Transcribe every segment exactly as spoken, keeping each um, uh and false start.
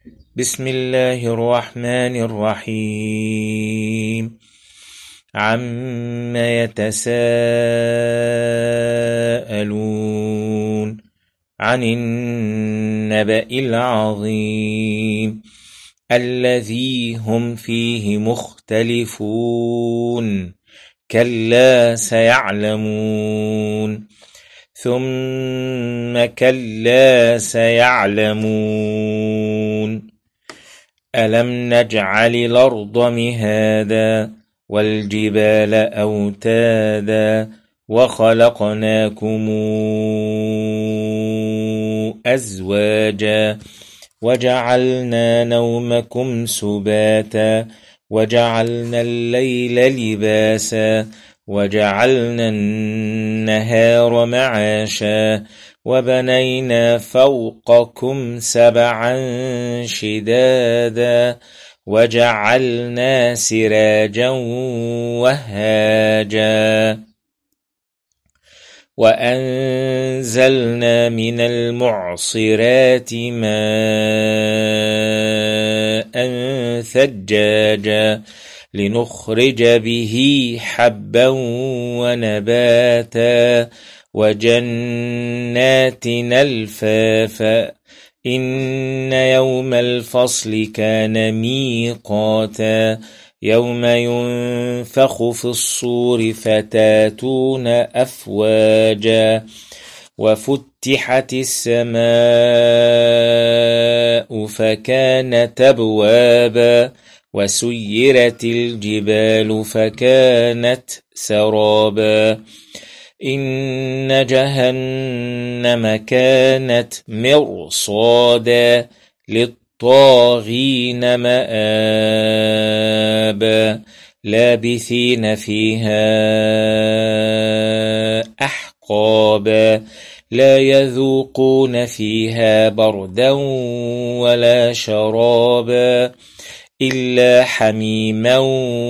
بسم الله الرحمن الرحيم عم يتساءلون عن النبأ العظيم الذي هم فيه مختلفون كلا سيعلمون ثم كلا سيعلمون ألم نجعل الأرض مهادا والجبال أوتادا وخلقناكم أزواجا وجعلنا نومكم سباتا وجعلنا الليل لباسا وجعلنا النهار معاشا وبنينا فوقكم سبعا شدادا وجعلنا سراجا وهاجا وأنزلنا من المعصرات ماء ثجاجا لنخرج به حبا ونباتا وجنات ألفافا إن يوم الفصل كان ميقاتا يوم ينفخ في الصور فتاتون أفواجا وفتحت السماء فكانت أبوابا وسيرت الجبال فكانت سرابا إن جهنم كانت مرصادا للطاغين مآبا لابثين فيها أحقابا لا يذوقون فيها بردا ولا شرابا إلا حميما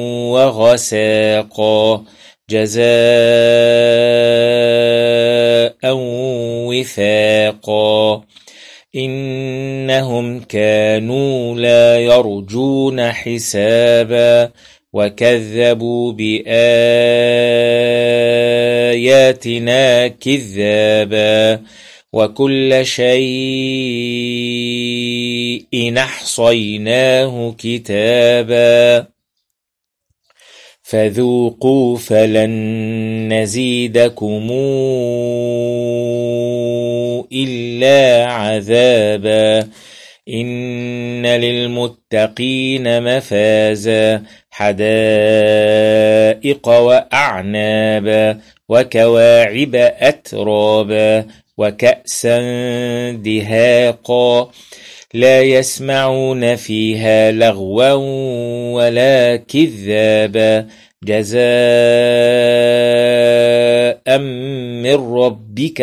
وغساقا جزاء وفاقا إنهم كانوا لا يرجون حسابا وكذبوا بآياتنا كذابا وكل شيء أحصيناه كتابا فذوقوا فلن نزيدكم إلا عذابا إن للمتقين مفازا حدائق وأعنابا وكواعب أترابا وكأسا دهاقا لا يسمعون فيها لغوا ولا كذابا جزاء من ربك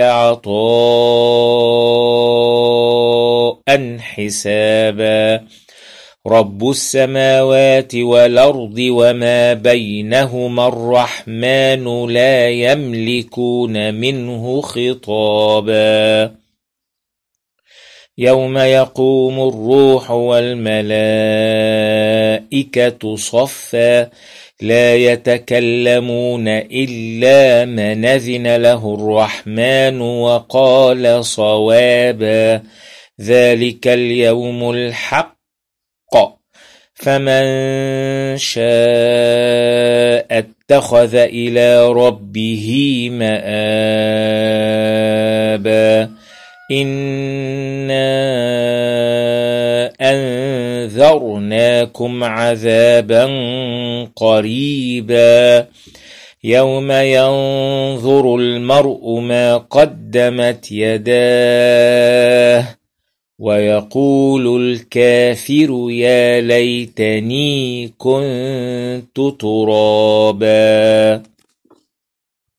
عطاء حسابا رب السماوات والأرض وما بينهما الرحمن لا يملكون منه خطابا يوم يقوم الروح والملائكة صفا لا يتكلمون إلا من أذن له الرحمن وقال صوابا ذلك اليوم الحق فمن شاء اتخذ إلى ربه مآبا إنا أنذرناكم عذابا قريبا يوم ينظر المرء ما قدمت يداه ويقول الكافر يا ليتني كنت ترابا.